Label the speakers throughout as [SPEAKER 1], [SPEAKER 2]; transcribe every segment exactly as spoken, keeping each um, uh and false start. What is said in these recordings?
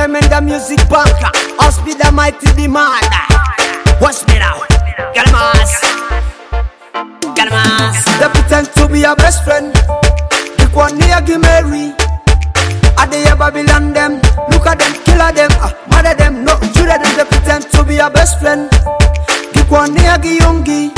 [SPEAKER 1] Entertainment, the music banker. Us be the mighty demand. Watch me now. Get a mass. Get a mass. They pretend to be your best friend. You want near Mary. Are they a Babylon them? Look at them, killer them, uh, mother them, no, Judah them. They pretend to be your best friend. You want near Yungi.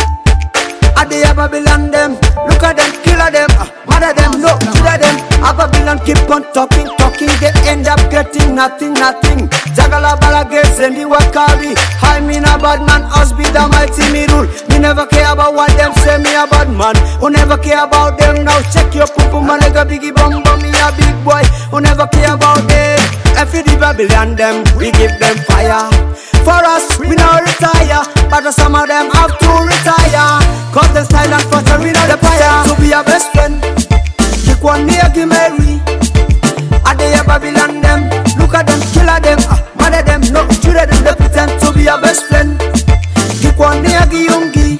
[SPEAKER 1] Are they a Babylon them? Look at them, killer them, uh, mother them, no, Judah them. A Babylon keep on talking, talking, they end up getting nothing, nothing. Jagala balagates and the wakari. I mean a bad man, us be the mighty me rule. Me never care about what them say, me a bad man. Who never care about them now? Check your pum pum, man like a biggie bum bum. Me a big boy, who never care about them. If you the Babylon them, we give them fire. For us, we now retire, but some of them have to retire. Cause the silent for the real the fire. To be a best friend, you one near Mary. Are they a Babylon them? Look at them, killer them, uh, mother them, no, Judah them. They pretend to be a best friend. You one near Yungi.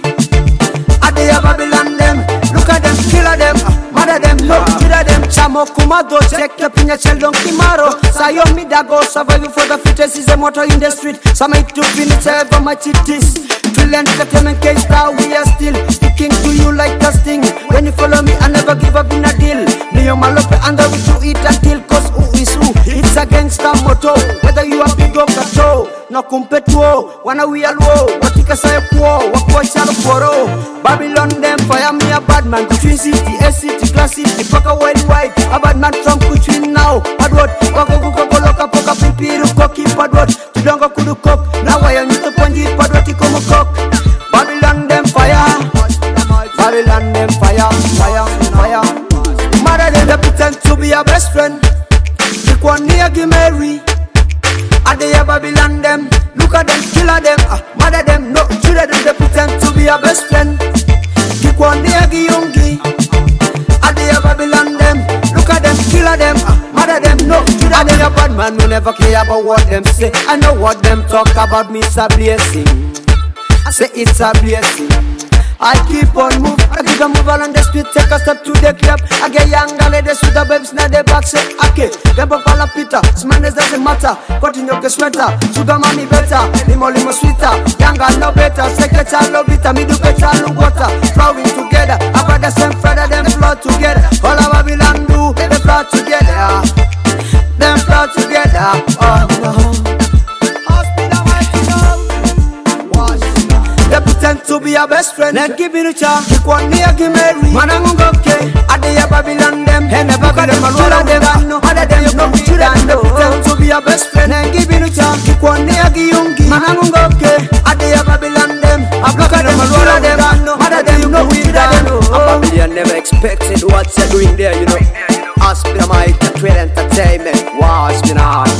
[SPEAKER 1] Are they a Babylon them? Look at them, killer them, uh, mother them, no, Judah them. Chamo kumado, check the pinya cheldon kimaro. Sayo mi dago, surviving for the fittest is a motto in the street. Some make to finish ever my chitties. Till entertainment case star, we are still sticking to you like a sting. When you follow me, I never give up in a deal. Neo malope and we to eat until cause who is who. It's a gangster motto, whether you are big or kato. No kumpetuo, wana we are low. Watika say kuo, wakwa chalo poro. Babylon them, fire me a bad man. Between city, a city, class city, paka worldwide. A bad man from between now. Bad word, wako kuko koloka poka pipiru koki. Bad word, tudongo kudu kok. Now I am to ponji, bad word ikomo kok. Babylon them fire. Babylon them fire, fire, fire. Mother them they pretend to be your best friend. You one near Mary. Are they a Babylon them? Look at them, killer them, uh, mother them, no, Judah them. They pretend to be your best friend. You one near Yungi. Are they a Babylon them? Look at them, killer them, uh, mother them, no, Judah them. A bad man who never care about what them say. I know what them talk about me, it's a blessing. I say it's a blessing. I keep on move, I keep on move along the street, take a step to the club. I get younger ladies with the babes na the back, say okay. Them pala pita, smanes doesn't matter. Continue to sweater, sugar mommy better, limo limo sweeter. Younger no better, secretary no bitter, me do better, look water. Flowing together, I got the same feather, them flow together. All our Babylon do, they flow together. Them flow together, oh no. To be your best friend, then give it a chance. You want near Mary. Manangoke, are they a Babylon them? And never got them, all of them. No other than you know, you don't know. To be your best friend, then give it a chance. You want near Yungi. Manangoke, are they a Babylon them? I'm not them, all of them. No other than you know, you don't know. A Babylon never expected what you're doing there, you know. Ask me, my entertainment. Watch me now.